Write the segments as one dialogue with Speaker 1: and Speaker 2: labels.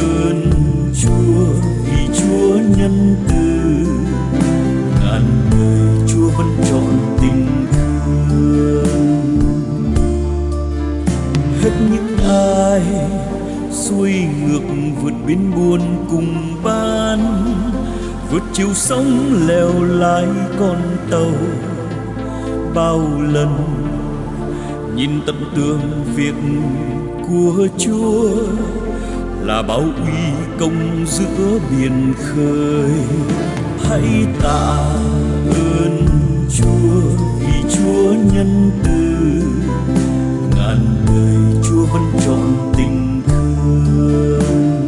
Speaker 1: ơn Chúa vì Chúa nhân từ, ngàn đời Chúa vẫn trọn tình thương. Hết những ai xuôi ngược vượt biến buồn cùng ban, vượt chiều sóng leo lái con tàu, bao lần nhìn tận tường việc của Chúa là bao uy công giữa biển khơi. Hãy tạ ơn Chúa vì Chúa nhân từ, ngàn đời Chúa vẫn trọn tình thương.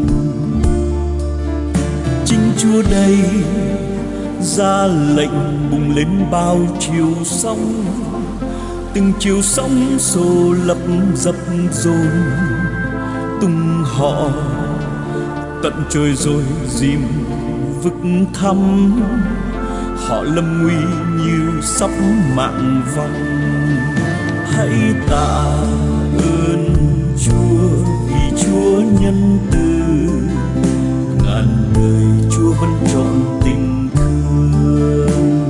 Speaker 1: Chính Chúa đây ra lệnh bùng lên bao chiều sóng, từng chiều sóng xô lấp dập dồn, tung họ tận trời rồi dìm vực thăm. Họ lâm nguy như sắp mạng vong. Hãy tạ ơn Chúa vì Chúa nhân từ, ngàn đời Chúa vẫn trọn tình thương.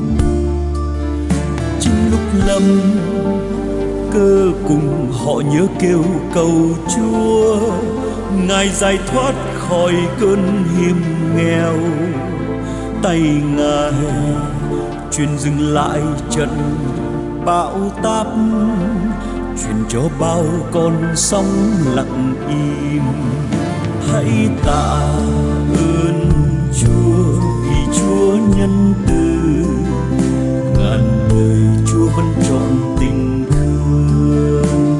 Speaker 1: Chính lúc lâm cơ cùng họ nhớ kêu cầu Chúa, Ngài giải thoát khỏi cơn hiểm nghèo. Tay Ngài truyền dừng lại trận bão táp, truyền cho bao con sóng lặng im. Hãy tạ ơn Chúa vì Chúa nhân từ, ngàn đời Chúa vẫn trọn tình thương.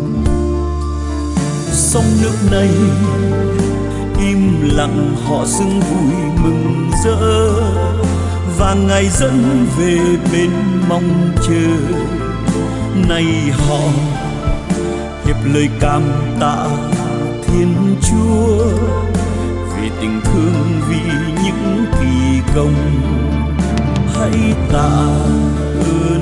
Speaker 1: Sông nước này im lặng họ xưng vui mừng rỡ, và Ngài dẫn về bên mong chờ. Này họ hiệp lời cảm tạ Thiên Chúa vì tình thương, vì những kỳ công. Hãy tạ ơn